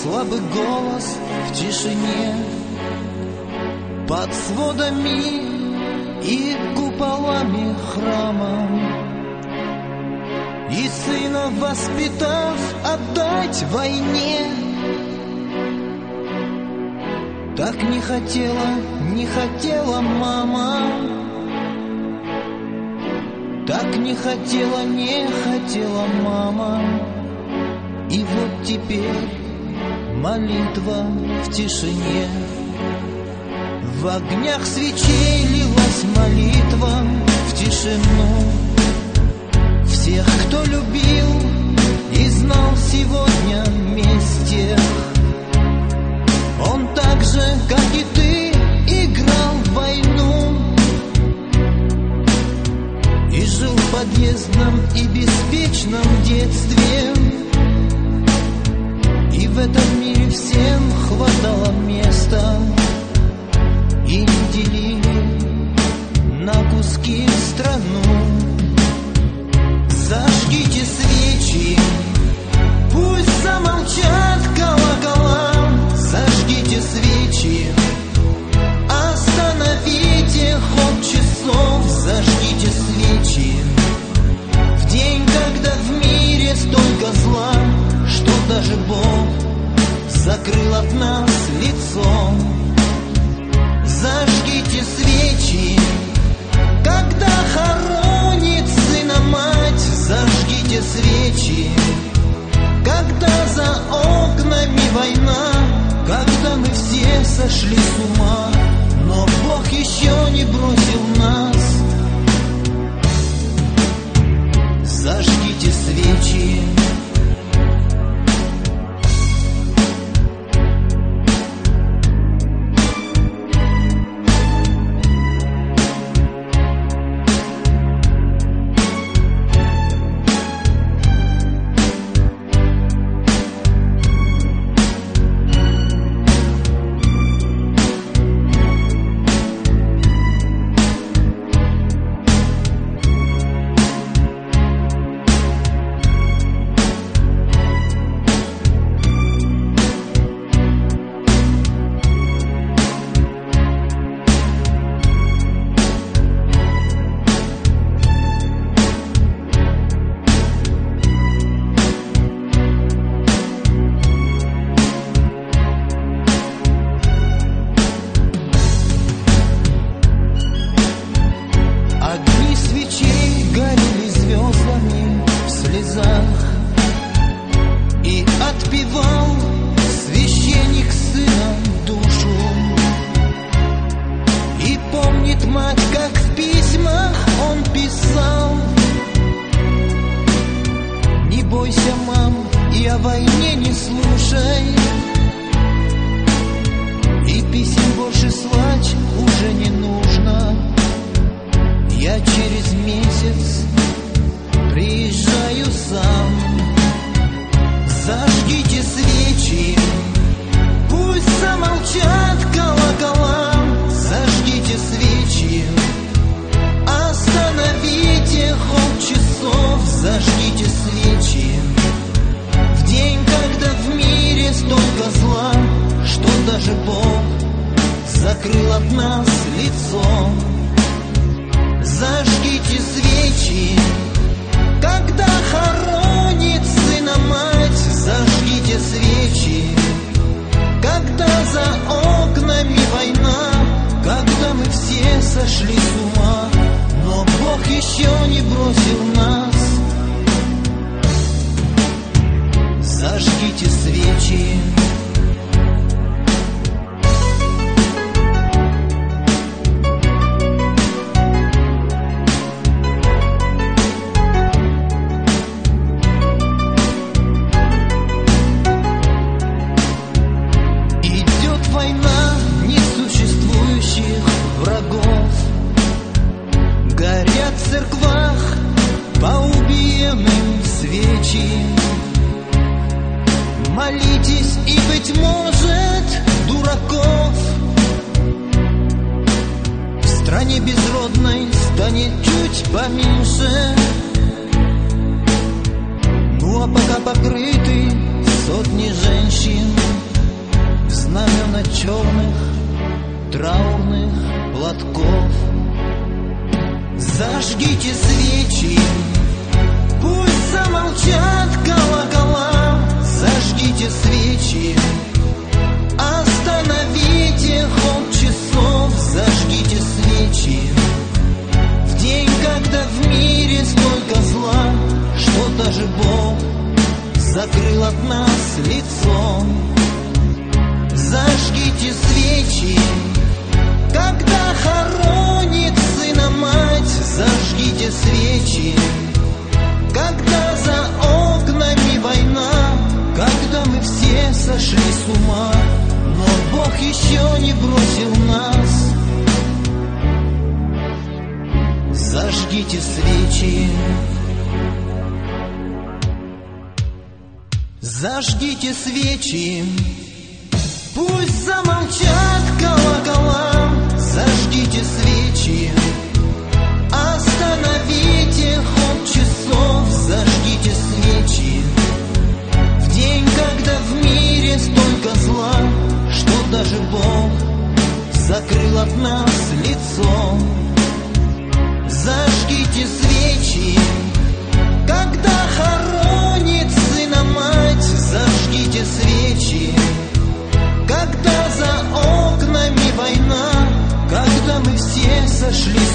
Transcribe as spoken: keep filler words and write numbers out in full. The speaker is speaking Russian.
слабый голос в тишине, под сводами и куполами храма. И сына воспитав, отдать войне. Так не хотела, не хотела мама. Так не хотела, не хотела мама. И вот теперь молитва в тишине. В огнях свечей лилась молитва в тишину. Всех, кто любил и знал сегодня месть тех. Он так же, как и ты, играл в войну и жил в подъездном и беспечном детстве. И в этом мире всем хватало места, и не делили на куски страну. Зажгите свечи, пусть замолчат колокола. Зажгите свечи, остановите ход часов. Зажгите свечи в день, когда в мире столько зла, что даже Бог закрыл от нас лицо. Зажгите свечи, когда хоронит сына мать. Зажгите свечи, когда за окнами война, когда мы все сошли с ума, но Бог еще не бросил нас. Зажгите свечи. Молитесь, и, быть может, дураков в стране безродной станет чуть поменьше. Ну а пока покрыты сотни женщин знамена черных траурных платков. Зажгите свечи, пусть замолчат колокола. Зажгите свечи, остановите ход часов. Зажгите свечи в день, когда в мире столько зла, что даже Бог закрыл от нас лицо. Зажгите свечи, когда хоронит сына мать. Зажгите свечи, когда за окнами война, когда мы все сошли с ума, но Бог еще не бросил нас. Зажгите свечи, зажгите свечи, пусть замолчат колокола. Зажгите свечи, остановите ход часов. Зажгите свечи в день, когда в мире столько зла, что даже Бог закрыл от нас лицо. Зажгите свечи, когда хоронит сына мать. Зажгите свечи, когда за окнами война, когда мы все сошли